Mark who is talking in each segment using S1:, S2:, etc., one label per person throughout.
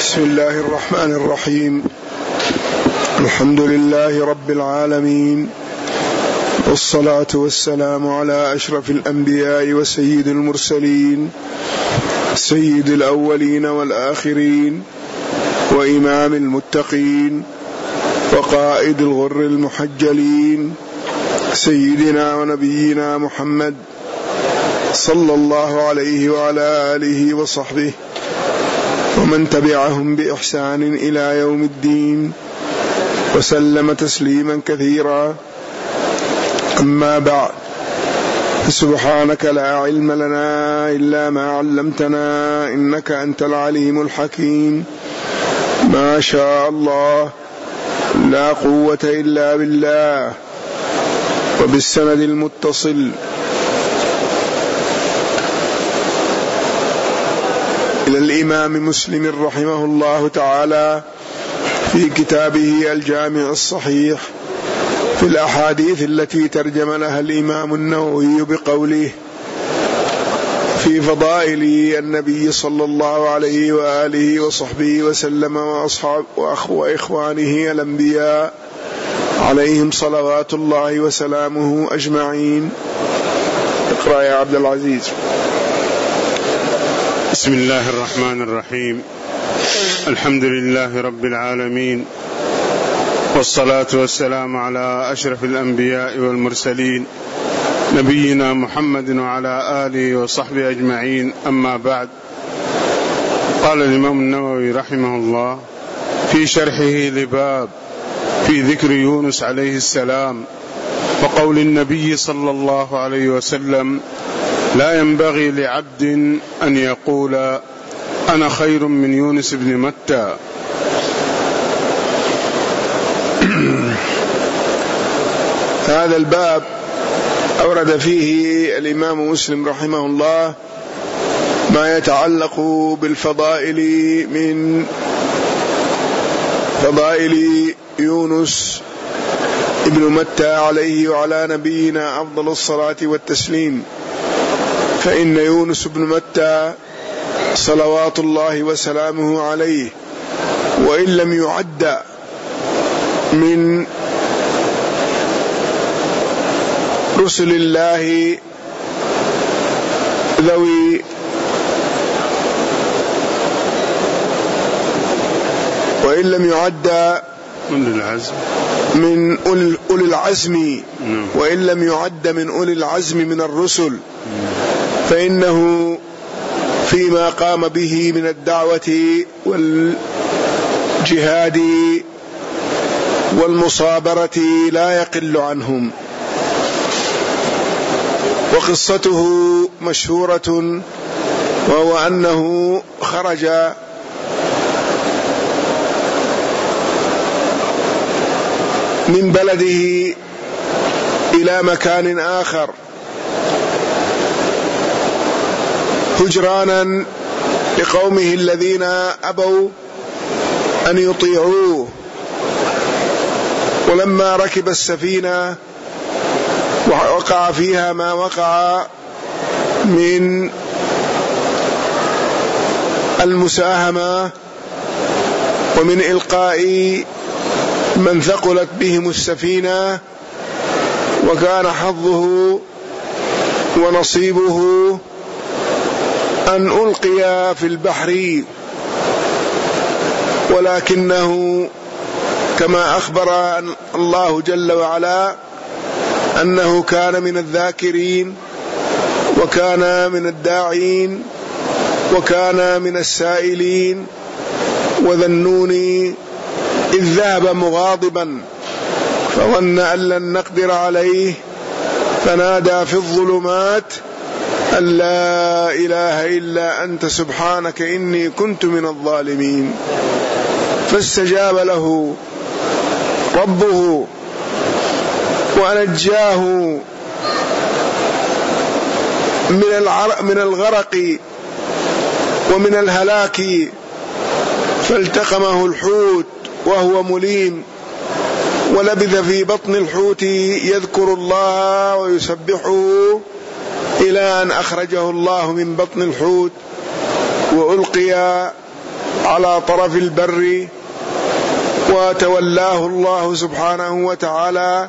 S1: بسم الله الرحمن الرحيم. الحمد لله رب العالمين، والصلاة والسلام على أشرف الأنبياء وسيد المرسلين، سيد الأولين والآخرين، وإمام المتقين، وقائد الغر المحجلين، سيدنا ونبينا محمد صلى الله عليه وعلى آله وصحبه ومن تبعهم بإحسان إلى يوم الدين، وسلم تسليما كثيرا. أما بعد، سبحانك لا علم لنا إلا ما علمتنا إنك أنت العليم الحكيم. ما شاء الله لا قوة إلا بالله. وبالسند المتصل إلى الإمام مسلم رحمه الله تعالى في كتابه الجامع الصحيح في الأحاديث التي ترجم لها الإمام النووي بقوله: في فضائل النبي صلى الله عليه وآله وصحبه وسلم وإخوانه الأنبياء عليهم صلوات الله وسلامه أجمعين. اقرأ يا عبد العزيز.
S2: بسم الله الرحمن الرحيم. الحمد لله رب العالمين، والصلاة والسلام على أشرف الأنبياء والمرسلين نبينا محمد وعلى آله وصحبه أجمعين. أما بعد، قال الإمام النووي رحمه الله في شرحه لباب في ذكر يونس عليه السلام وقول النبي صلى الله عليه وسلم: لا ينبغي لعبد أن يقول أنا خير من يونس بن متى.
S1: هذا الباب أورد فيه الإمام مسلم رحمه الله ما يتعلق بالفضائل من فضائل يونس ابن متى عليه وعلى نبينا أفضل الصلاة والتسليم. فإن يونس بن متى صلوات الله وسلامه عليه وإن لم يعد من رسل الله ذوي وإن لم يعد من أولي العزم وإن لم يعد من أولي العزم من الرسل، فإنه فيما قام به من الدعوة والجهاد والمصابرة لا يقل عنهم. وقصته مشهورة، وهو أنه خرج من بلده إلى مكان آخر هجرانا لقومه الذين أبوا أن يطيعوه. ولما ركب السفينة ووقع فيها ما وقع من المساهمة ومن إلقاء من ثقلت بهم السفينة، وكان حظه ونصيبه أن ألقي في البحر، ولكنه كما أخبر الله جل وعلا أنه كان من الذاكرين، وكان من الداعين، وكان من السائلين. وذنوني إذ ذهب مغاضبا فظن أن لن نقدر عليه فنادى في الظلمات أن لا إله إلا أنت سبحانك إني كنت من الظالمين. فاستجاب له ربه ونجاه من الغرق ومن الهلاك، فالتقمه الحوت وهو مليم، ولبث في بطن الحوت يذكر الله ويسبحه إلى أن أخرجه الله من بطن الحوت وألقي على طرف البر، وتولاه الله سبحانه وتعالى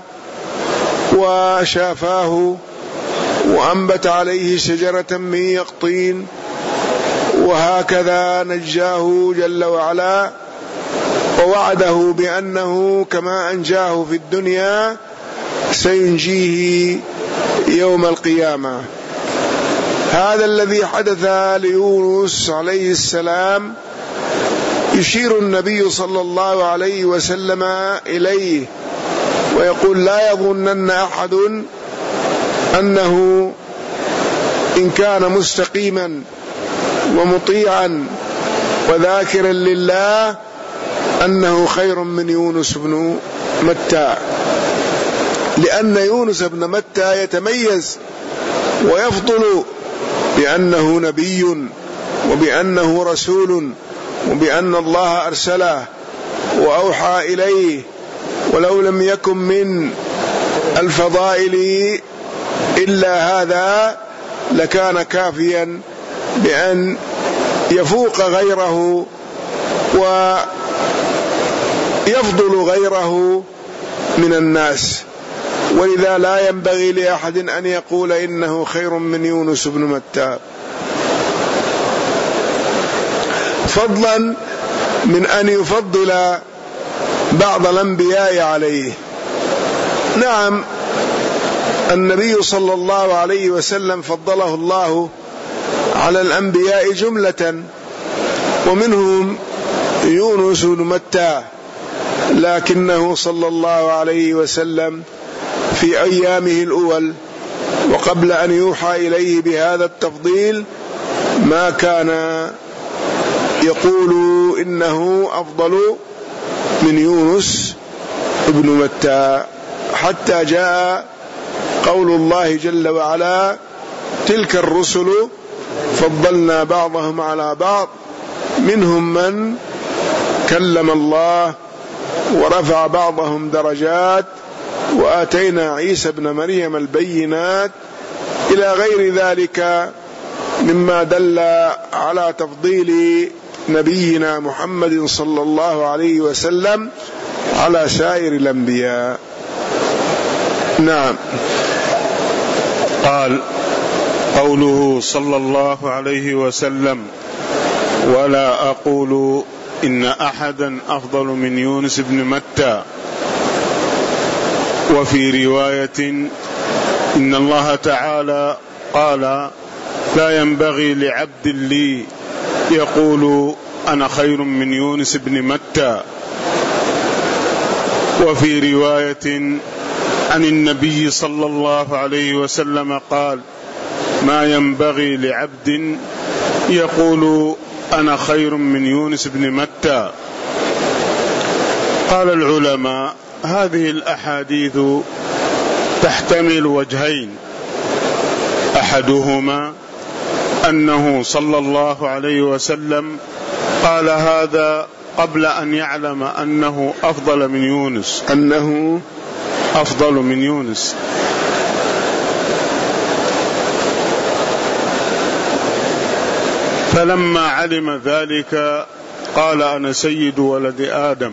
S1: وشافاه وأنبت عليه شجرة من يقطين، وهكذا نجاه جل وعلا، ووعده بأنه كما أنجاه في الدنيا سينجيه يوم القيامة. هذا الذي حدث ليونس عليه السلام يشير النبي صلى الله عليه وسلم إليه ويقول: لا يظنن أحد أنه إن كان مستقيما ومطيعا وذاكرا لله أنه خير من يونس بن متى، لأن يونس بن متى يتميز ويفضل بأنه نبي وبأنه رسول وبأن الله أرسله وأوحى إليه، ولو لم يكن من الفضائل إلا هذا لكان كافيا بأن يفوق غيره ويفضل غيره من الناس. ولذا لا ينبغي لأحد أن يقول إنه خير من يونس بن متى، فضلا من أن يفضل بعض الأنبياء عليه. نعم، النبي صلى الله عليه وسلم فضله الله على الأنبياء جملة، ومنهم يونس بن متى، لكنه صلى الله عليه وسلم في أيامه الأول وقبل أن يوحى إليه بهذا التفضيل ما كان يقول إنه أفضل من يونس بن متى، حتى جاء قول الله جل وعلا: تلك الرسل فضلنا بعضهم على بعض منهم من كلم الله ورفع بعضهم درجات وآتينا عيسى ابن مريم البينات، إلى غير ذلك مما دل على تفضيل نبينا محمد صلى الله عليه وسلم على سائر الأنبياء. نعم.
S2: قال: قوله صلى الله عليه وسلم: ولا أقول إن أحدا أفضل من يونس بن متى. وفي رواية إن الله تعالى قال: لا ينبغي لعبد لي يقول أنا خير من يونس بن متى. وفي رواية عن النبي صلى الله عليه وسلم قال: ما ينبغي لعبد يقول أنا خير من يونس بن متى. قال العلماء: هذه الأحاديث تحتمل وجهين، أحدهما أنه صلى الله عليه وسلم قال هذا قبل أن يعلم أنه أفضل من يونس،
S1: أنه
S2: أفضل من يونس، فلما علم ذلك قال أنا سيد ولد آدم،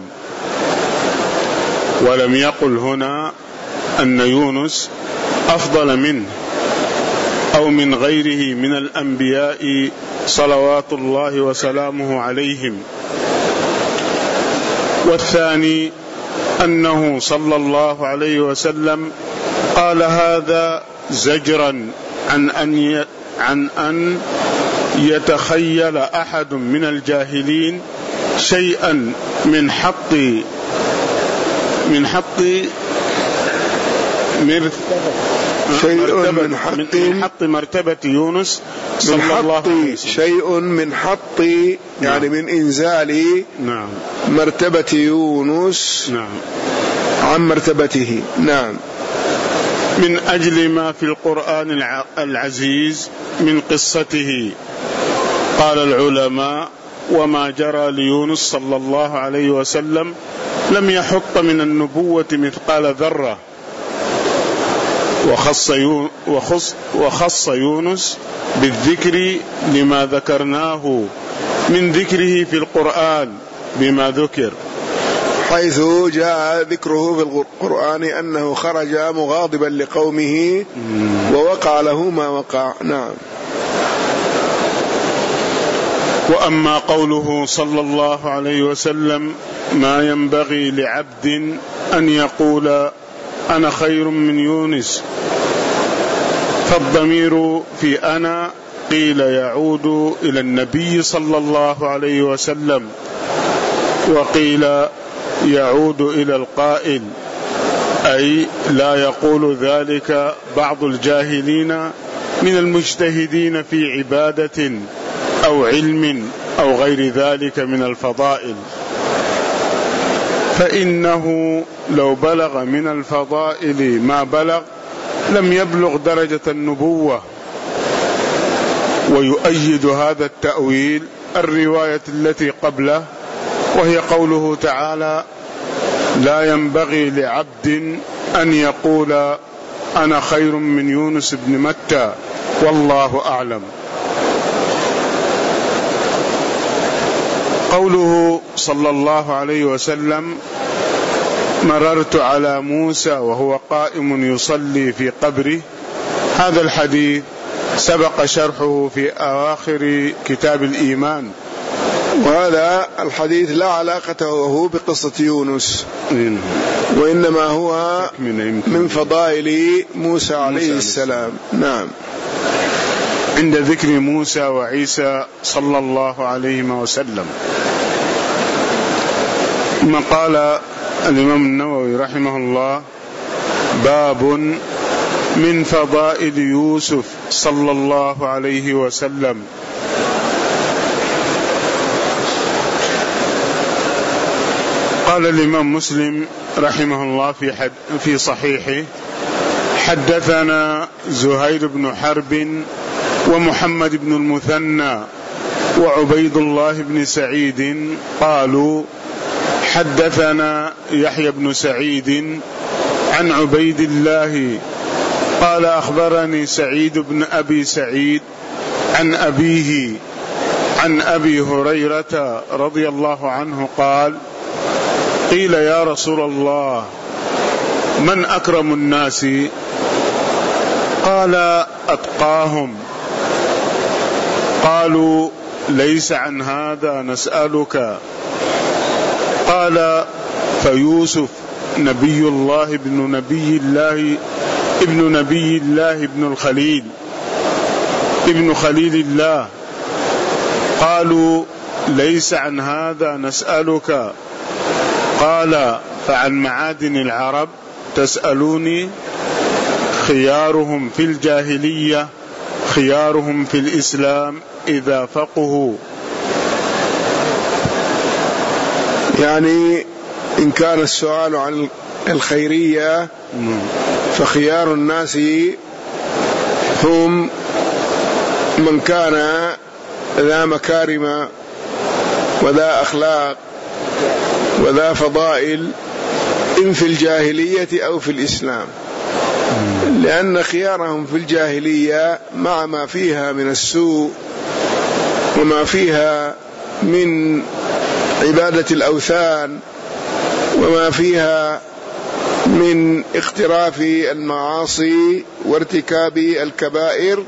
S2: ولم يقل هنا أن يونس أفضل منه أو من غيره من الأنبياء صلوات الله وسلامه عليهم. والثاني أنه صلى الله عليه وسلم قال هذا زجرا عن أن يتخيل أحد من الجاهلين شيئا من حق من حط مرتبة يونس صلى الله عليه وسلم،
S1: شيء من حط يعني من إنزال مرتبة يونس عن مرتبته. نعم.
S2: من أجل ما في القرآن العزيز من قصته. قال العلماء: وما جرى ليونس صلى الله عليه وسلم لم يحط من النبوة مثقال ذرة، وخص يونس بالذكر لما ذكرناه من ذكره في القرآن بما ذكر،
S1: حيث جاء ذكره في القرآن أنه خرج مغاضبا لقومه ووقع له ما وقع. نعم.
S2: وأما قوله صلى الله عليه وسلم: ما ينبغي لعبد أن يقول أنا خير من يونس، فالضمير في أنا قيل يعود إلى النبي صلى الله عليه وسلم، وقيل يعود إلى القائل، أي لا يقول ذلك بعض الجاهلين من المجتهدين في عبادة أو علم أو غير ذلك من الفضائل، فإنه لو بلغ من الفضائل ما بلغ لم يبلغ درجة النبوة. ويؤيد هذا التأويل الرواية التي قبله، وهي قوله تعالى: لا ينبغي لعبد أن يقول أنا خير من يونس بن متى والله أعلم. قوله صلى الله عليه وسلم: مررت على موسى وهو قائم يصلي في قبره، هذا الحديث سبق شرحه في أواخر كتاب الإيمان،
S1: وهذا الحديث لا علاقة له بقصة يونس، وإنما هو من فضائل موسى عليه السلام. نعم.
S2: عند ذكر موسى وعيسى صلى الله عليه وسلم. ثم قال الإمام النووي رحمه الله: باب من فضائل يوسف صلى الله عليه وسلم. قال الإمام مسلم رحمه الله في صحيحه: حدثنا زهير بن حرب ومحمد بن المثنى وعبيد الله بن سعيد قالوا: حدثنا يحيى بن سعيد عن عبيد الله قال: أخبرني سعيد بن أبي سعيد عن أبيه عن أبي هريرة رضي الله عنه قال: قيل يا رسول الله من أكرم الناس؟ قال: أتقاهم. قالوا: ليس عن هذا نسألك. قال: فيوسف نبي الله ابن نبي الله ابن الخليل ابن خليل الله. قالوا: ليس عن هذا نسألك. قال: فعن معادن العرب تسألوني؟ خيارهم في الجاهلية خيارهم في الإسلام إذا فقهوا.
S1: يعني إن كان السؤال عن الخيرية فخيار الناس هم من كان ذا مكارم وذا أخلاق وذا فضائل، إن في الجاهلية أو في الإسلام، لأن خيارهم في الجاهلية مع ما فيها من السوء وما فيها من عبادة الأوثان وما فيها من اقتراف المعاصي وارتكاب الكبائر،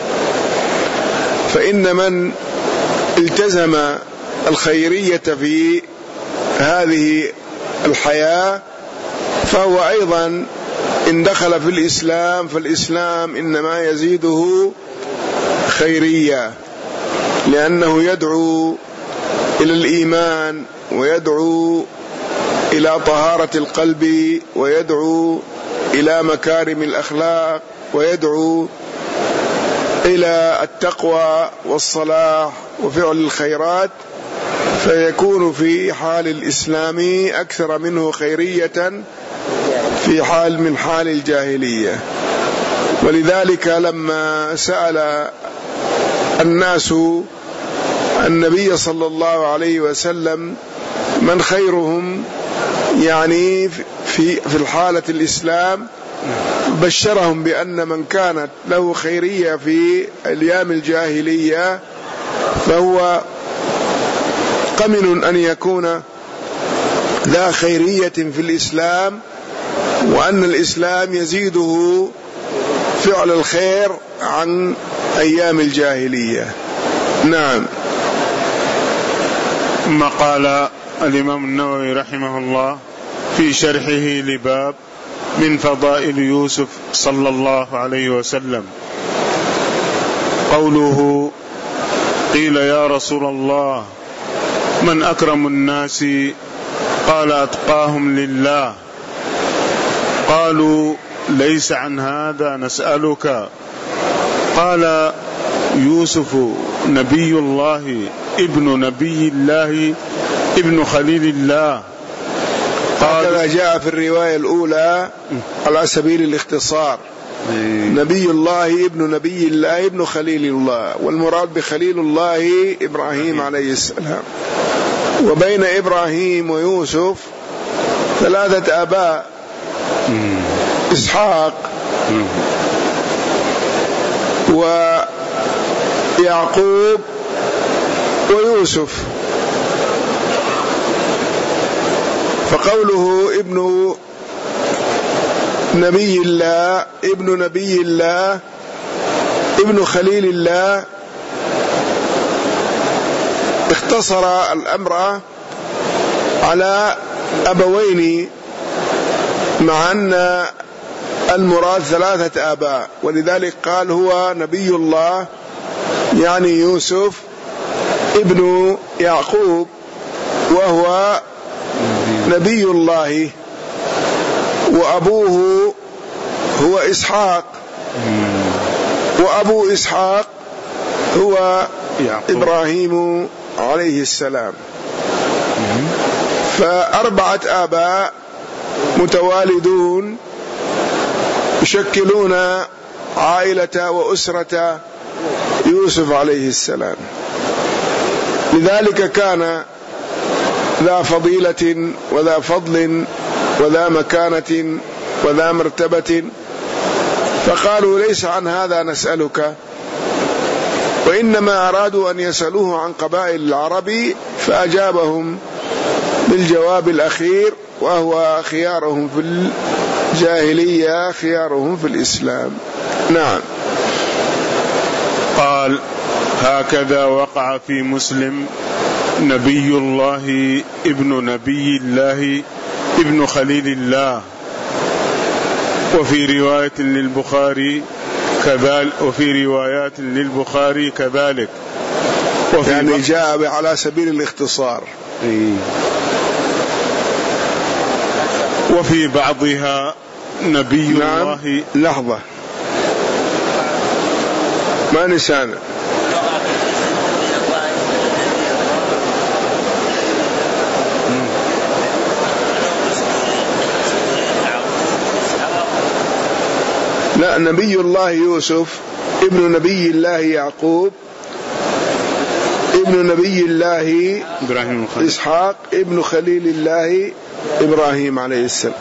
S1: فإن من التزم الخيرية في هذه الحياة فهو أيضا إن دخل في الإسلام فالإسلام إنما يزيده خيرية، لأنه يدعو إلى الإيمان ويدعو إلى طهارة القلب ويدعو إلى مكارم الأخلاق ويدعو إلى التقوى والصلاح وفعل الخيرات، فيكون في حال الإسلام أكثر منه خيرية في حال من حال الجاهلية. ولذلك لما سأل الناس النبي صلى الله عليه وسلم من خيرهم يعني في الحالة الإسلام، بشرهم بأن من كانت له خيرية في أيام الجاهلية فهو فقمن أن يكون ذا خيرية في الإسلام، وأن الإسلام يزيده فعل الخير عن أيام الجاهلية. نعم.
S2: ثم قال الإمام النووي رحمه الله في شرحه لباب من فضائل يوسف صلى الله عليه وسلم قوله: قيل يا رسول الله من أكرم الناس؟ قال أتقاهم لله. قالوا ليس عن هذا نسألك. قال يوسف نبي الله ابن نبي الله ابن خليل الله.
S1: هكذا جاء في الرواية الأولى على سبيل الاختصار، نبي الله ابن نبي الله ابن خليل الله، والمراد بخليل الله إبراهيم عليه السلام. وبين إبراهيم ويوسف 3 آباء: إسحاق ويعقوب ويوسف. فقوله ابن نبي الله ابن نبي الله ابن خليل الله اختصر الأمر على أبوين، مع أن المراد 3 آباء، ولذلك قال هو نبي الله، يعني يوسف ابن يعقوب وهو نبي الله، وأبوه هو إسحاق، وأبو إسحاق هو إبراهيم عليه السلام. ف4 آباء متوالدون يشكلون عائلة وأسرة يوسف عليه السلام. لذلك كان ذا فضيلة وذا فضل وذا مكانة وذا مرتبة، فقالوا ليس عن هذا نسألك، وإنما أرادوا أن يسألوه عن قبائل العرب، فأجابهم بالجواب الأخير، وهو خيارهم في الجاهلية خيارهم في الإسلام. نعم.
S2: قال: هكذا وقع في مسلم نبي الله ابن نبي الله ابن خليل الله. وفي رواية للبخاري كذلك، وفي روايات للبخاري كذلك،
S1: يعني جاء على سبيل الاختصار.
S2: وفي بعضها نبي الله.
S1: لحظة، ما نسانا. لا، نبي الله يوسف ابن نبي الله يعقوب ابن نبي الله
S2: إبراهيم
S1: إسحاق ابن خليل الله إبراهيم عليه السلام.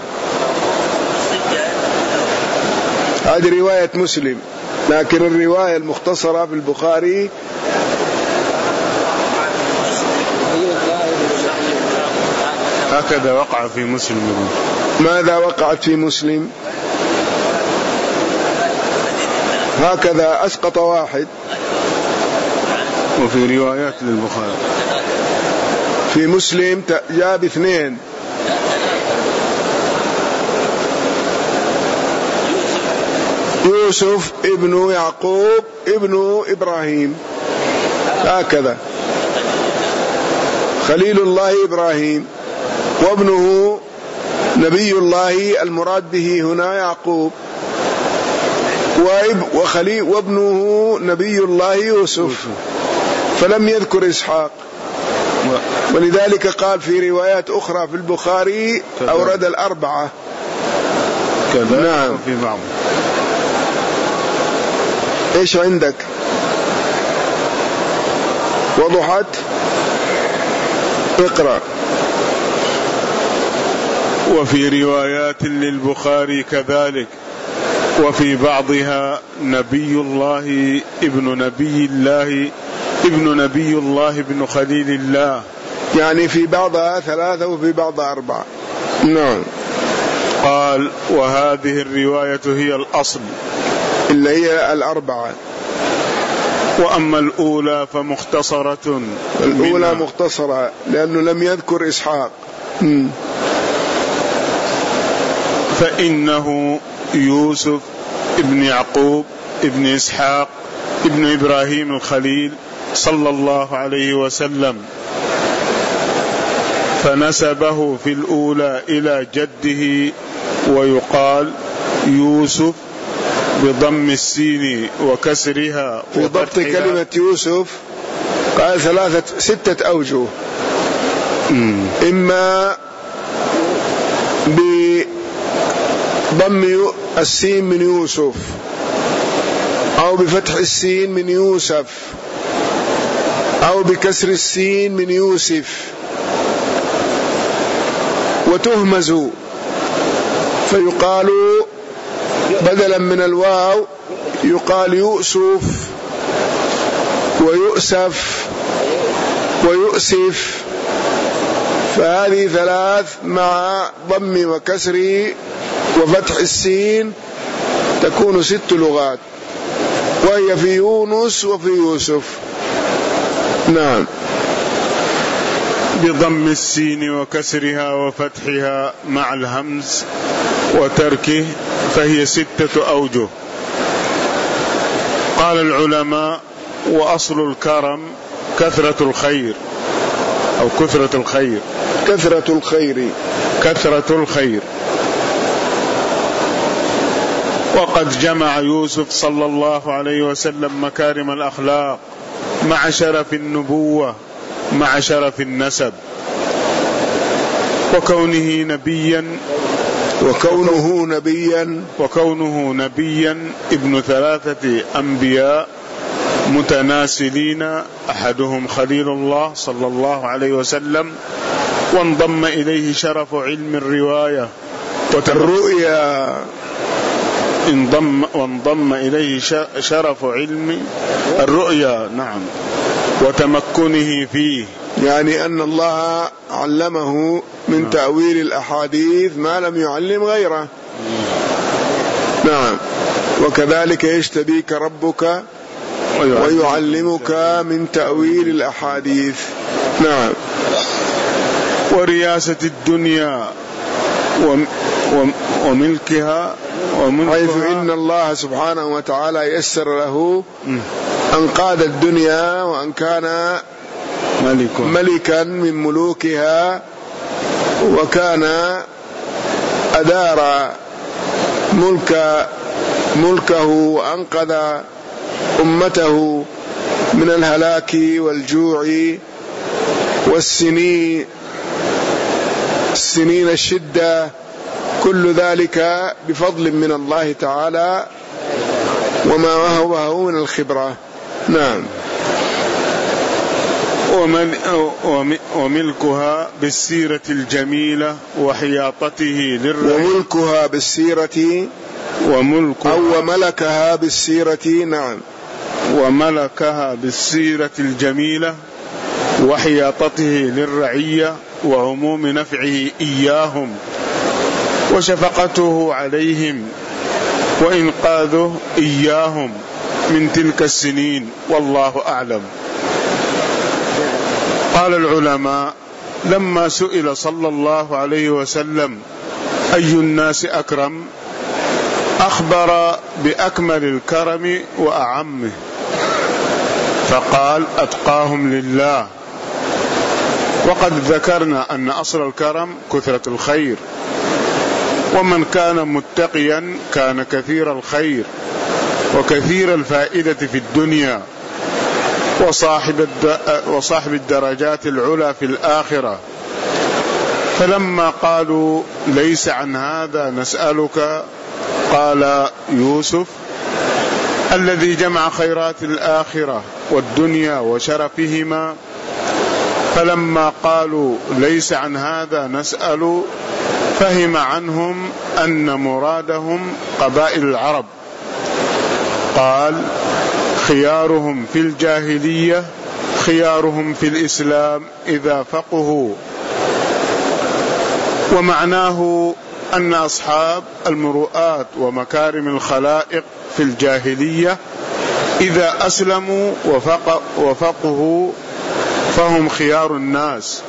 S1: هذه رواية مسلم، لكن الرواية المختصرة في البخاري
S2: هكذا وقع في مسلم.
S1: ماذا وقعت في مسلم؟ هكذا أسقط واحد.
S2: وفي روايات للبخاري
S1: في مسلم جاب 2. يوسف ابن يعقوب ابن إبراهيم، هكذا خليل الله إبراهيم، وابنه نبي الله، المراد به هنا يعقوب، وابنه نبي الله يوسف، فلم يذكر إسحاق. ولذلك قال في روايات أخرى في البخاري أورد 4.
S2: نعم. في بعض.
S1: إيش عندك؟ وضحت؟ اقرأ.
S2: وفي روايات للبخاري كذلك، وفي بعضها نبي الله ابن نبي الله ابن نبي الله ابن خليل الله.
S1: يعني في بعضها 3 وفي بعضها 4. نعم.
S2: قال: وهذه الرواية هي الأصل
S1: اللي هي 4.
S2: وأما الأولى فمختصرة.
S1: الأولى مختصرة لأنه لم يذكر إسحاق.
S2: فإنه يوسف ابن يعقوب ابن إسحاق ابن إبراهيم الخليل صلى الله عليه وسلم، فنسبه في الأولى إلى جده، ويقال يوسف بضم السين وكسرها.
S1: في ضبط كلمة يوسف قال 6 أوجه، إما بضم السين من يوسف، أو بفتح السين من يوسف، أو بكسر السين من يوسف، وتهمز فيقال بدلا من الواو يقال يؤسف ويؤسف ويؤسف، فهذه 3 مع ضم وكسر وفتح السين تكون 6 لغات، وهي في يونس وفي يوسف. نعم.
S2: بضم السين وكسرها وفتحها مع الهمز وتركه، فهي 6 أوجه. قال العلماء: وأصل الكرم كثرة الخير، أو كثرة الخير. كثرة الخير. وقد جمع يوسف صلى الله عليه وسلم مكارم الأخلاق مع شرف النبوة مع شرف النسب، وكونه نبيا ابن 3 أنبياء متناسلين، أحدهم خليل الله صلى الله عليه وسلم، وانضم إليه شرف علم الرواية
S1: الرؤيا،
S2: وانضم إليه شرف علم الرؤيا. نعم. وتمكنه فيه،
S1: يعني أن الله علمه من تأويل الأحاديث ما لم يعلم غيره. نعم. وكذلك يجتبيك ربك ويعلمك من تأويل الأحاديث. نعم.
S2: ورياسة الدنيا وملكها
S1: حيث إن الله سبحانه وتعالى يسر له أن قاد الدنيا، وأن كان ملكا من ملوكها، وكان أدار ملكه وأنقذ أمته من الهلاك والجوع والسنين الشدة، كل ذلك بفضل من الله تعالى وما وهبه من الخبرة. نعم.
S2: وملكها بالسيرة الجميلة وحياطته
S1: وملكها بالسيرة وملكها بالسيرة. نعم.
S2: وملكها بالسيرة الجميلة وحياطته للرعية وعموم نفعه إياهم وشفقته عليهم وإنقاذه إياهم من تلك السنين، والله أعلم. قال العلماء: لما سئل صلى الله عليه وسلم أي الناس أكرم، أخبر بأكمل الكرم وأعمه، فقال: أتقاهم لله. وقد ذكرنا أن أصل الكرم كثرة الخير، ومن كان متقيا كان كثير الخير وكثير الفائدة في الدنيا، وصاحب الدرجات العلى في الآخرة. فلما قالوا: ليس عن هذا نسألك، قال يوسف: الذي جمع خيرات الآخرة والدنيا وشرفهما. فلما قالوا: ليس عن هذا نسأل، فهم عنهم أن مرادهم قبائل العرب. قال: خيارهم في الجاهلية وخيارهم في الإسلام إذا فقهوا. ومعناه أن أصحاب المروءات ومكارم الخلائق في الجاهلية إذا أسلموا وفقهوا فهم خيار الناس.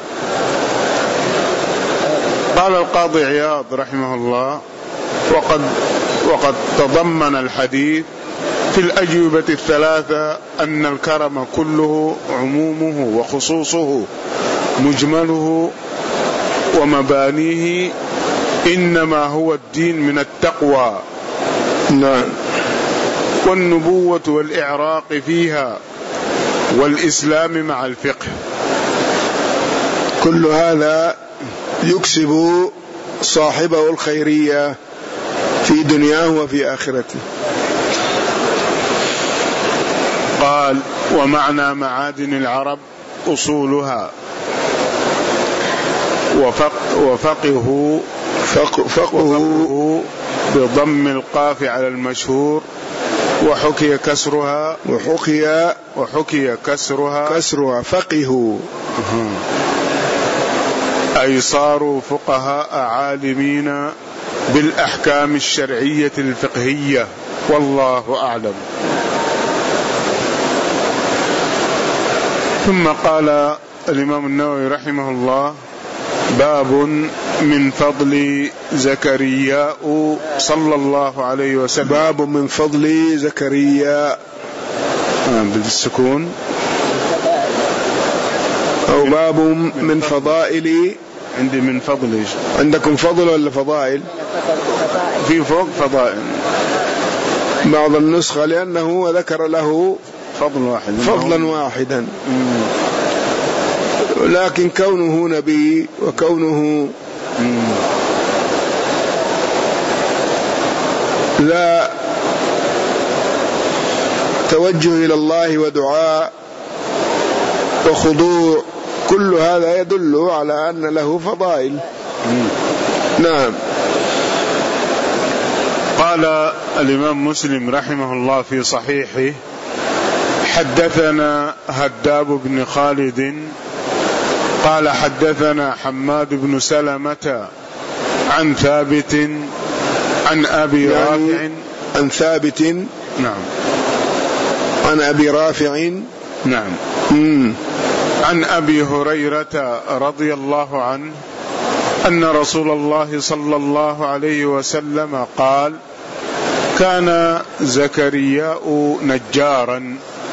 S2: قال القاضي عياض رحمه الله: وقد تضمن الحديث في الأجوبة الثلاثة أن الكرم كله عمومه وخصوصه مجمله ومبانيه إنما هو الدين من التقوى.
S1: نعم.
S2: والنبوة والإعراق فيها والإسلام مع الفقه.
S1: كل هذا يكسب صاحبه الخيرية في دنياه وفي آخرته.
S2: قال: ومعنى معادن العرب أصولها وفقه بضم القاف على المشهور وحكي كسرها فقه، أي صاروا فقهاء عالمين بالأحكام الشرعية الفقهية، والله أعلم. ثم قال الإمام النووي رحمه الله: باب من فضل زكريا صلى الله عليه وسلم.
S1: باب من فضل زكريا
S2: بالسكون،
S1: أو باب من فضائل.
S2: عندي من فضل.
S1: عندكم فضل ولا فضائل؟
S2: في فوق فضائل
S1: بعض النسخة، لأنه ذكر له فضلا واحدا. لكن كونه نبي وكونه لا توجه إلى الله ودعاء وخضوع، كل هذا يدل على أن له فضائل. نعم.
S2: قال الإمام مسلم رحمه الله في صحيحه: حدثنا هداب بن خالد قال حدثنا حماد بن سلمة عن ثابت عن أبي رافع.
S1: عن ثابت.
S2: نعم.
S1: عن أبي رافع.
S2: نعم. عن أبي هريرة رضي الله عنه أن رسول الله صلى الله عليه وسلم قال: كان زكرياء نجارا.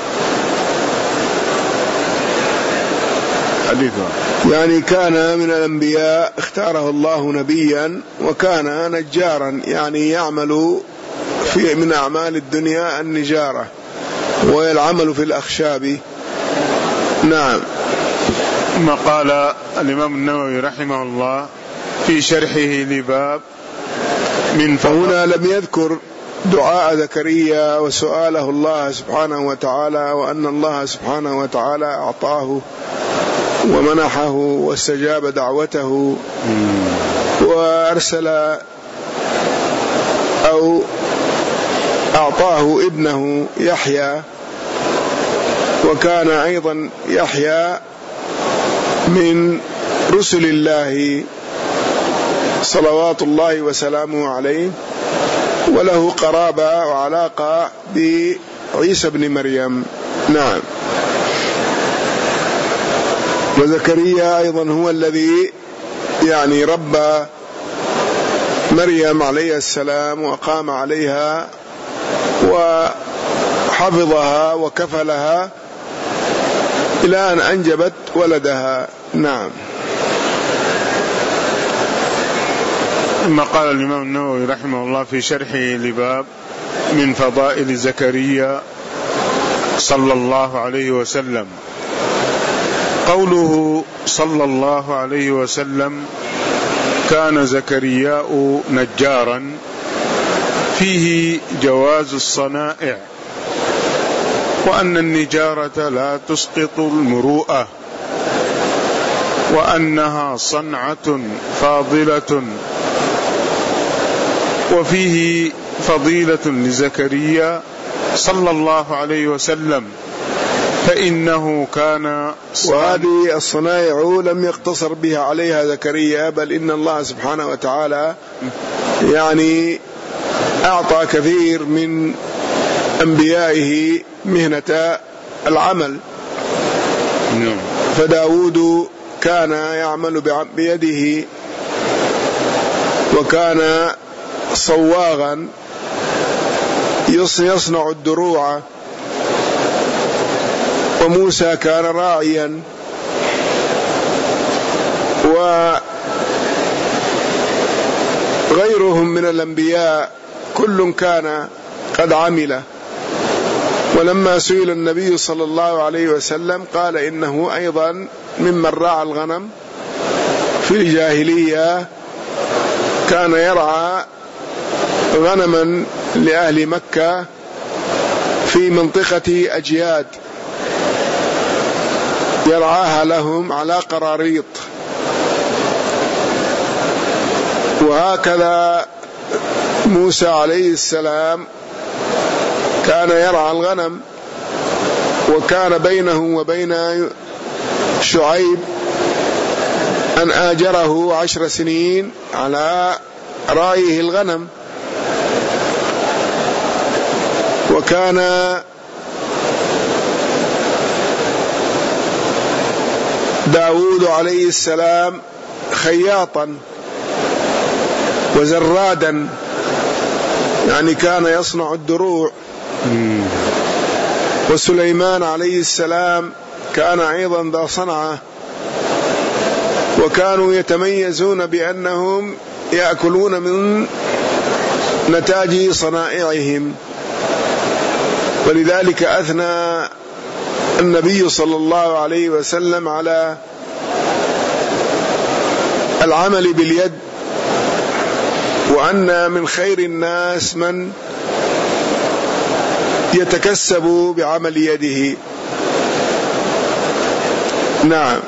S1: يعني كان من الأنبياء اختاره الله نبيا، وكان نجارا، يعني يعمل في من أعمال الدنيا النجارة والعمل في الأخشاب. نعم.
S2: ثم قال الإمام النووي رحمه الله في شرحه لباب من
S1: فهنا لم يذكر دعاء زكريا وسؤاله الله سبحانه وتعالى، وأن الله سبحانه وتعالى أعطاه ومنحه واستجاب دعوته وأرسل أو أعطاه ابنه يحيى، وكان أيضا يحيى من رسل الله صلوات الله وسلامه عليه، وله قرابة وعلاقة بعيسى بن مريم. نعم. وزكريا أيضا هو الذي يعني ربى مريم عليه السلام وقام عليها وحفظها وكفلها إلى أن أنجبت ولدها. نعم.
S2: ثم قال الإمام النووي رحمه الله في شرحه لباب من فضائل زكريا صلى الله عليه وسلم: قوله صلى الله عليه وسلم كان زكرياء نجارا فيه جواز الصنائع، وأن النجارة لا تسقط المروءة، وأنها صنعة فاضلة، وفيه فضيلة لزكريا صلى الله عليه وسلم فإنه كان
S1: وهذه الصنائع لم يقتصر بها عليها زكريا، بل إن الله سبحانه وتعالى يعني أعطى كثير من أنبيائه مهنة العمل. فداود كان يعمل بيده وكان صواغا يصنع الدروع، وموسى كان راعيا، وغيرهم من الأنبياء كل كان قد عمل. ولما سئل النبي صلى الله عليه وسلم قال إنه أيضا ممن رعى الغنم في الجاهلية، كان يرعى غنما لأهل مكة في منطقة أجياد، يرعاها لهم على قراريط. وهكذا موسى عليه السلام كان يرعى الغنم، وكان بينه وبين شعيب أن آجره 10 سنين على رعيه الغنم. وكان داود عليه السلام خياطا وزرادا، يعني كان يصنع الدروع. وسليمان عليه السلام كان أيضا ذا صنعة، وكانوا يتميزون بأنهم يأكلون من نتاج صنائعهم. ولذلك أثنى النبي صلى الله عليه وسلم على العمل باليد، وأن من خير الناس من يتكسب بعمل يده. نعم.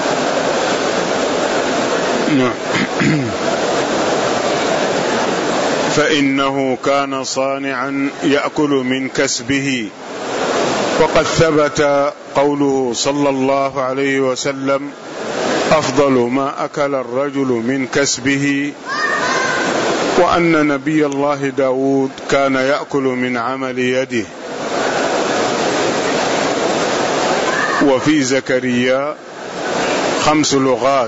S2: فإنه كان صانعا يأكل من كسبه. وقد ثبت قوله صلى الله عليه وسلم: أفضل ما أكل الرجل من كسبه، وأن نبي الله داود كان يأكل من عمل يده. وفي زكريا 5 لغات: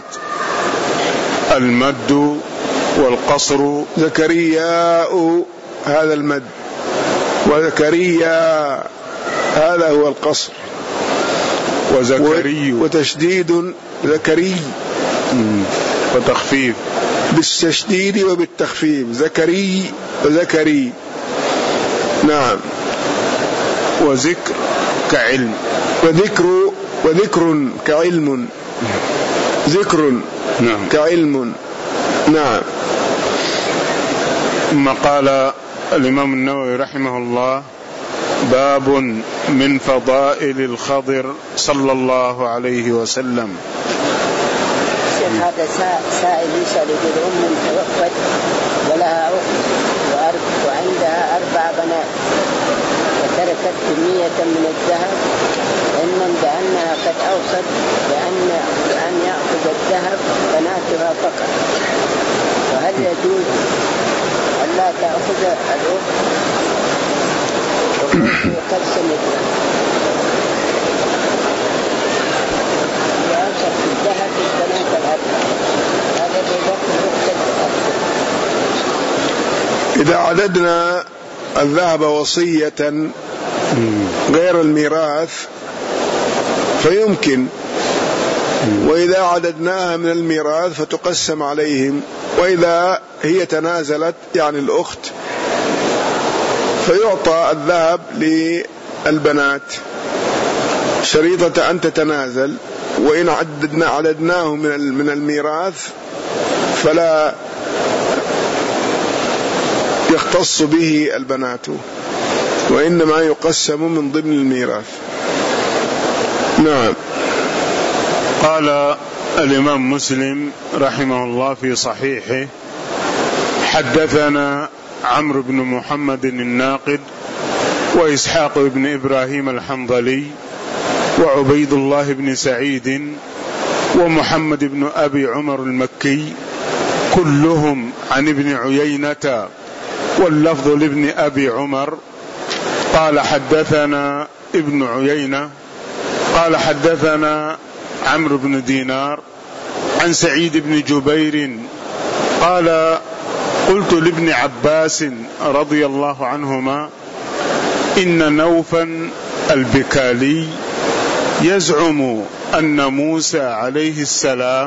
S2: المد والقصر.
S1: زكرياء هذا المد، وزكريا هذا هو القصر،
S2: وزكري
S1: وتشديد زكري
S2: وتخفيف،
S1: بالتشديد وبالتخفيف، زكري وزكري. نعم.
S2: وذكر كعلم،
S1: وذكر كعلم، ذكر
S2: نعم
S1: كعلم. نعم.
S2: ثم قال الإمام النووي رحمه الله: باب من فضائل الخضر صلى الله عليه وسلم.
S3: هذا سائل يسأل يقول أم توفت ولها أخت وعندها 4 بنات، وتركت كمية من الذهب، علما بأنها قد أوصت بأن يأخذ الذهب بناتها فقط، وهل يجوز أن لا تأخذ الأخت وتقسم الذهب؟ وأوصت الذهب البنات الأربعة، هذا بوقت الأخت.
S1: إذا عددنا الذهب وصية غير الميراث فيمكن، وإذا عددناها من الميراث فتقسم عليهم، وإذا هي تنازلت يعني الأخت فيعطى الذهب للبنات شريطة أن تتنازل، وإن عددناه من الميراث فلا يختص به البنات، وإنما يقسم من ضمن الميراث. نعم.
S2: قال الإمام مسلم رحمه الله في صحيحه: حدثنا عمرو بن محمد الناقد وإسحاق بن إبراهيم الحنظلي وعبيد الله بن سعيد ومحمد بن أبي عمر المكي كلهم عن ابن عيينة، واللفظ لابن أبي عمر قال حدثنا ابن عيينة قال حدثنا عمرو بن دينار عن سعيد بن جبير قال قلت لابن عباس رضي الله عنهما إن نوفا البكالي يزعم أن موسى عليه السلام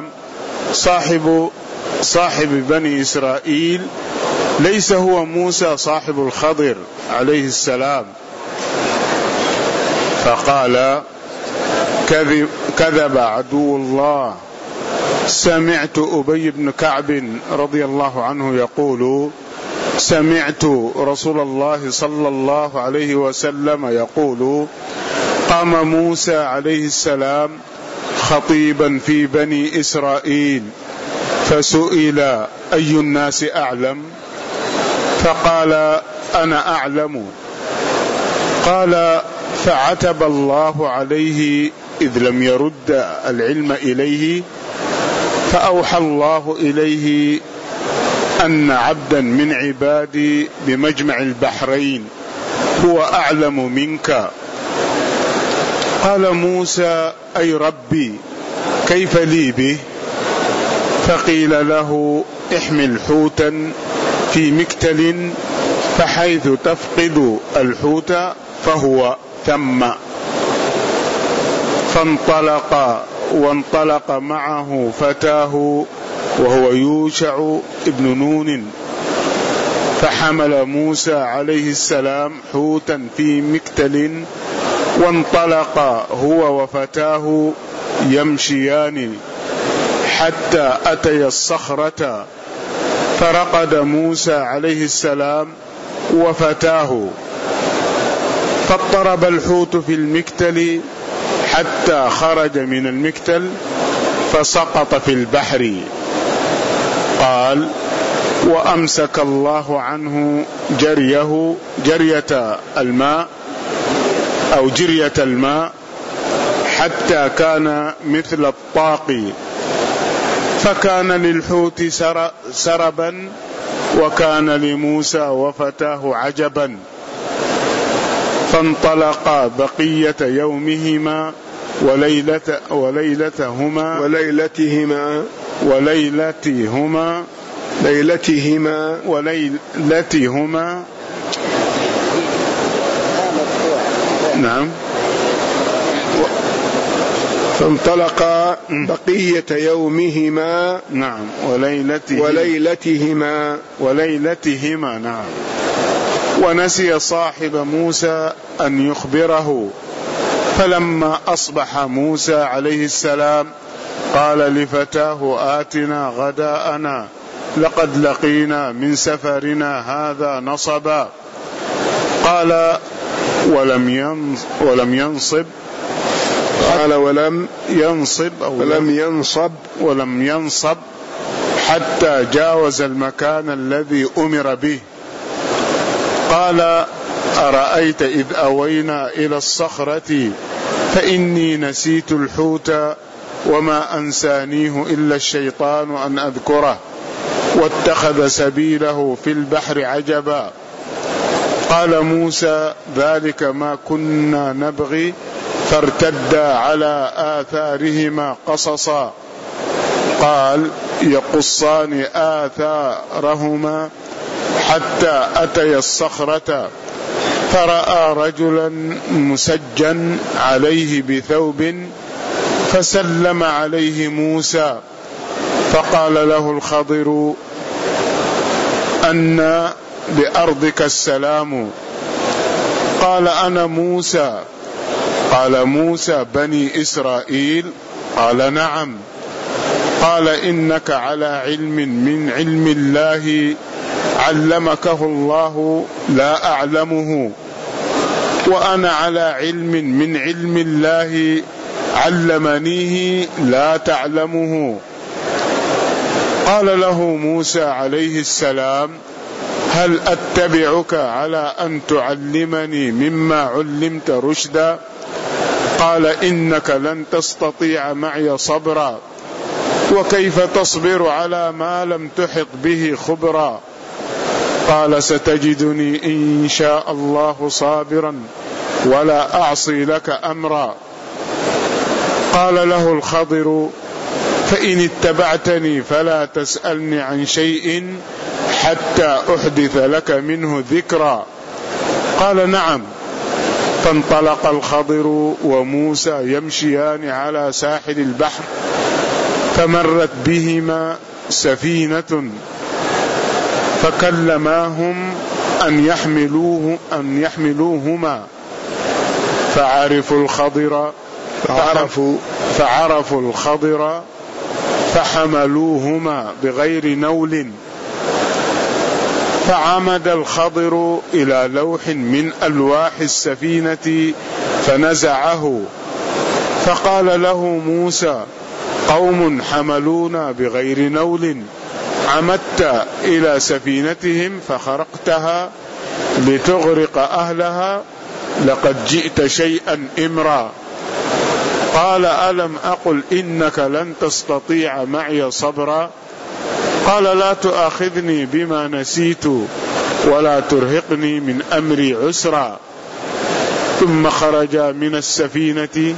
S2: صاحب بني إسرائيل ليس هو موسى صاحب الخضر عليه السلام. فقال كذب عدو الله. سمعت أبي بن كعب رضي الله عنه يقول سمعت رسول الله صلى الله عليه وسلم يقول قام موسى عليه السلام خطيبا في بني إسرائيل فسئل أي الناس أعلم؟ فقال أنا أعلم. قال فعتب الله عليه إذ لم يرد العلم إليه، فأوحى الله إليه أن عبدا من عبادي بمجمع البحرين هو أعلم منك. قال موسى أي ربي كيف لي به؟ فقيل له احمل حوتا في مكتل فحيث تفقد الحوت فهو ثم. وانطلق معه فتاه وهو يوشع ابن نون، فحمل موسى عليه السلام حوتا في مكتل، وانطلق هو وفتاه يمشيان حتى أتيا الصخرة، فرقد موسى عليه السلام وفتاه، فاضطرب الحوت في المكتل حتى خرج من المكتل فسقط في البحر. قال وأمسك الله عنه جرية الماء حتى كان مثل الطاق، فكان للحوت سربا وكان لموسى وفتاه عجبا. فانطلقا بقية يومهما وليلتهما نعم.
S1: فانطلقا بقية يومهما
S2: نعم وليلتهما نعم. ونسي صاحب موسى أن يخبره، فلما أصبح موسى عليه السلام قال لفتاه آتنا غداءنا لقد لقينا من سفرنا هذا نصبا. قال ولم ينصب حتى جاوز المكان الذي أمر به. قال أرأيت إذ أوينا إلى الصخرة فإني نسيت الحوت وما أنسانيه إلا الشيطان أن أذكره واتخذ سبيله في البحر عجبا. قال موسى ذلك ما كنا نبغي فارتدا على آثارهما قصصا. قال يقصان آثارهما حتى أتيا الصخرة، فرأى رجلا مسجا عليه بثوب، فسلم عليه موسى، فقال له الخضر أن بأرضك السلام؟ قال أنا موسى. قال موسى بني إسرائيل؟ قال نعم. قال إنك على علم من علم الله علمكه الله لا أعلمه، وأنا على علم من علم الله علمنيه لا تعلمه. قال له موسى عليه السلام هل أتبعك على أن تعلمني مما علمت رشدا؟ قال إنك لن تستطيع معي صبرا وكيف تصبر على ما لم تحط به خبرا قال ستجدني إن شاء الله صابرا ولا أعصي لك أمرا قال له الخضر فإن اتبعتني فلا تسألني عن شيء حتى أحدث لك منه ذكرا قال نعم. فانطلق الخضر وموسى يمشيان على ساحل البحر فمرت بهما سفينة فكلماهم أن يحملوهما فعرفوا الخضر فحملوهما بغير نول فعمد الخضر إلى لوح من ألواح السفينة فنزعه فقال له موسى قوم حملونا بغير نول عمدت إلى سفينتهم فخرقتها لتغرق أهلها لقد جئت شيئا إمرا قال ألم أقل إنك لن تستطيع معي صبرا قال لا تؤاخذني بما نسيت ولا ترهقني من أمري عسرا ثم خرجا من السفينة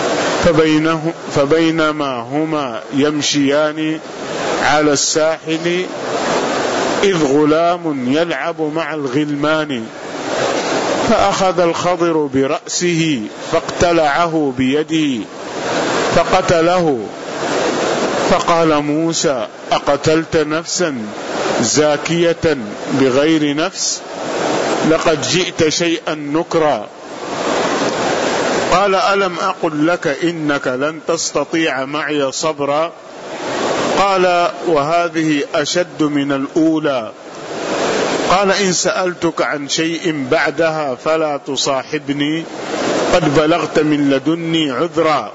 S2: فبينما هما يمشيان على الساحل إذ غلام يلعب مع الغلمان فأخذ الخضر برأسه فاقتلعه بيده فقتله فقال موسى أقتلت نفسا زاكية بغير نفس لقد جئت شيئا نكرا قال ألم أقل لك إنك لن تستطيع معي صبرا قال وهذه أشد من الأولى قال إن سألتك عن شيء بعدها فلا تصاحبني قد بلغت من لدني عذرا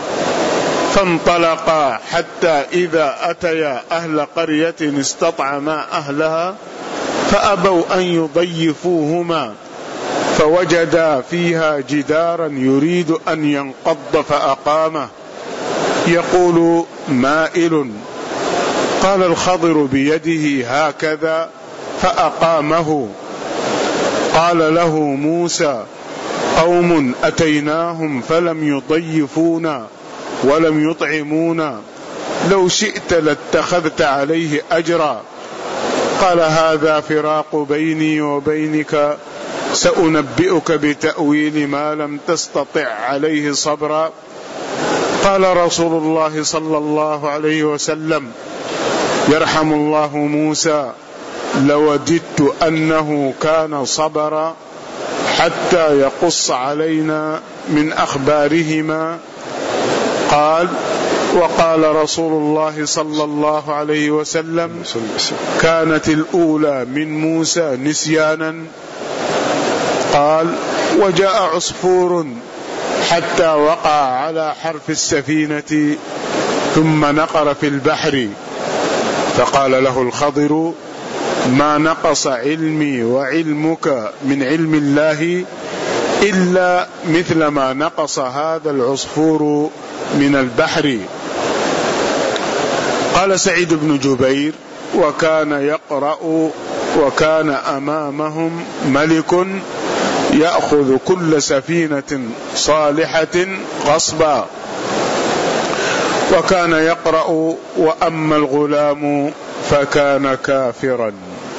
S2: فانطلقا حتى إذا أتيا أهل قرية استطعما أهلها فأبوا أن يضيفوهما فوجدا فيها جدارا يريد أن ينقض فأقامه يقول مائل قال الخضر بيده هكذا فأقامه قال له موسى قوم أتيناهم فلم يضيفونا ولم يطعمونا لو شئت لاتخذت عليه أجرا قال هذا فراق بيني وبينك سأنبئك بتأويل ما لم تستطع عليه صبرا قال رسول الله صلى الله عليه وسلم يرحم الله موسى لوددت أنه كان صبرا حتى يقص علينا من أخبارهما قال وقال رسول الله صلى الله عليه وسلم كانت الأولى من موسى نسيانا قال وجاء عصفور حتى وقع على حرف السفينة ثم نقر في البحر فقال له الخضر ما نقص علمي وعلمك من علم الله إلا مثل ما نقص هذا العصفور من البحر. قال سعيد بن جبير وكان يقرأ وكان أمامهم ملك يأخذ كل سفينة صالحة غصبا وكان يقرأ وأما الغلام فكان كافرا.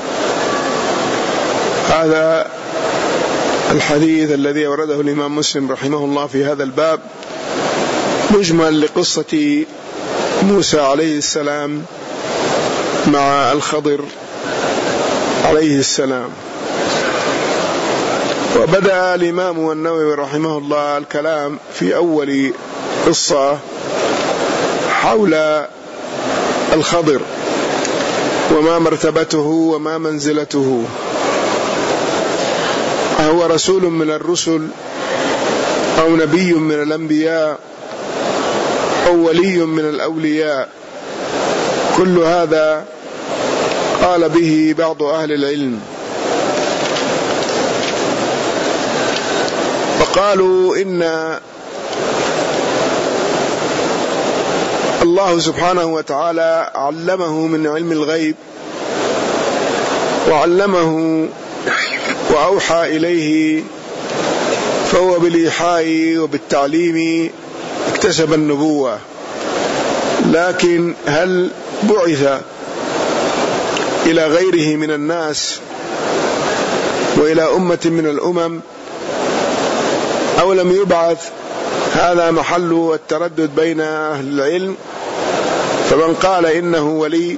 S1: هذا الحديث الذي ورده الإمام مسلم رحمه الله في هذا الباب مجمل لقصة موسى عليه السلام مع الخضر عليه السلام. وبدأ الإمام النووي رحمه الله الكلام في أول قصة حول الخضر وما مرتبته وما منزلته. أهو رسول من الرسل أو نبي من الأنبياء أو ولي من الأولياء؟ كل هذا قال به بعض أهل العلم، فقالوا إن الله سبحانه وتعالى علمه من علم الغيب، وعلمه وأوحى إليه، فهو بالإيحاء وبالتعليم اكتسب النبوة. لكن هل بعث إلى غيره من الناس وإلى أمة من الأمم أو لم يبعث؟ هذا محل التردد بين أهل العلم. فمن قال إنه ولي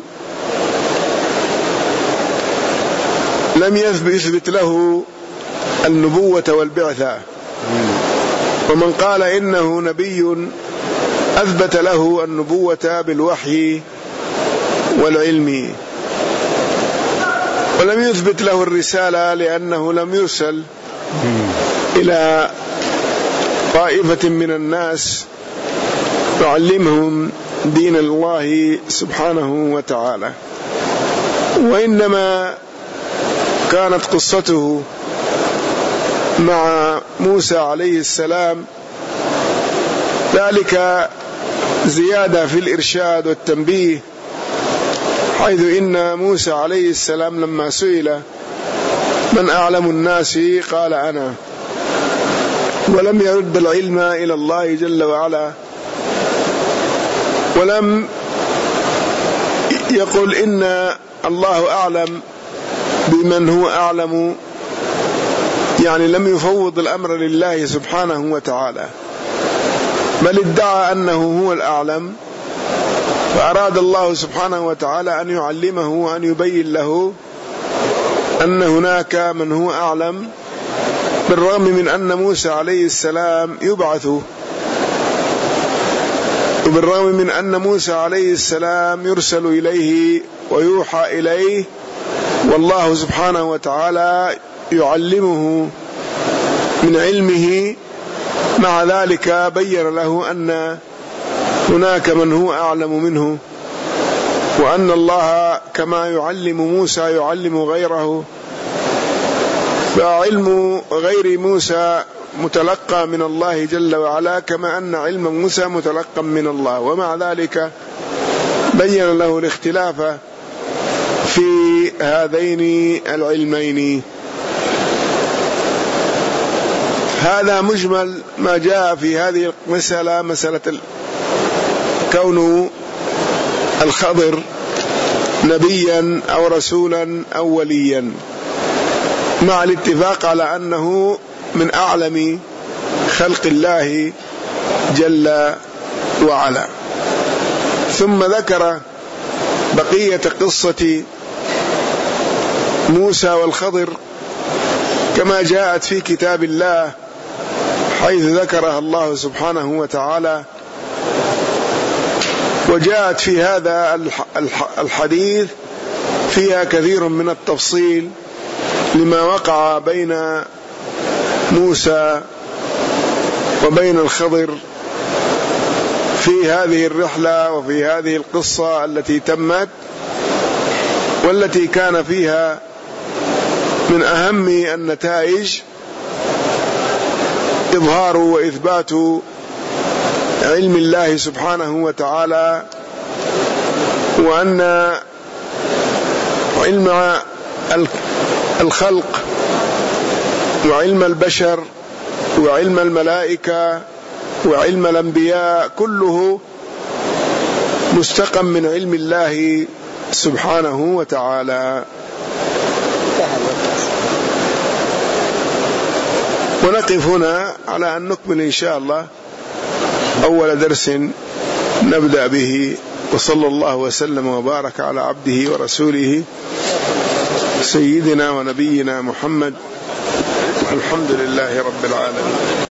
S1: لم يثبت له النبوة والبعثة، ومن قال إنه نبي أثبت له النبوة بالوحي والعلم، ولم يثبت له الرسالة لأنه لم يرسل إلى طائفة من الناس يعلمهم دين الله سبحانه وتعالى. وإنما كانت قصته مع موسى عليه السلام ذلك زيادة في الإرشاد والتنبيه، حيث إن موسى عليه السلام لما سئل من أعلم الناس قال أنا، ولم يرد العلم إلى الله جل وعلا، ولم يقل إن الله أعلم بمن هو أعلم، يعني لم يفوض الأمر لله سبحانه وتعالى، بل ادعى أنه هو الأعلم. فأراد الله سبحانه وتعالى أن يعلمه وأن يبين له أن هناك من هو أعلم، بالرغم من أن موسى عليه السلام يبعث، وبالرغم من أن موسى عليه السلام يرسل إليه ويوحى إليه، والله سبحانه وتعالى يعلمه من علمه. مع ذلك بين له أن هناك من هو أعلم منه، وأن الله كما يعلم موسى يعلم غيره، فعلم غير موسى متلقى من الله جل وعلا، كما أن علم موسى متلقى من الله. ومع ذلك بين له الاختلاف في هذين العلمين. هذا مجمل ما جاء في هذه المسألة، مسألة كون الخضر نبيا أو رسولا أو وليا، مع الاتفاق على أنه من أعلم خلق الله جل وعلا. ثم ذكر بقية قصة موسى والخضر كما جاءت في كتاب الله، حيث ذكرها الله سبحانه وتعالى، وجاءت في هذا الحديث فيها كثير من التفصيل لما وقع بين موسى وبين الخضر في هذه الرحلة وفي هذه القصة التي تمت، والتي كان فيها من أهم النتائج إظهار وإثبات علم الله سبحانه وتعالى، وأن علم الخلق وعلم البشر وعلم الملائكة وعلم الأنبياء كله مستقى من علم الله سبحانه وتعالى. ونقف هنا على أن نكمل إن شاء الله أول درس نبدأ به. وصلى الله وسلم وبارك على عبده ورسوله سيدنا ونبينا محمد، الحمد لله رب العالمين.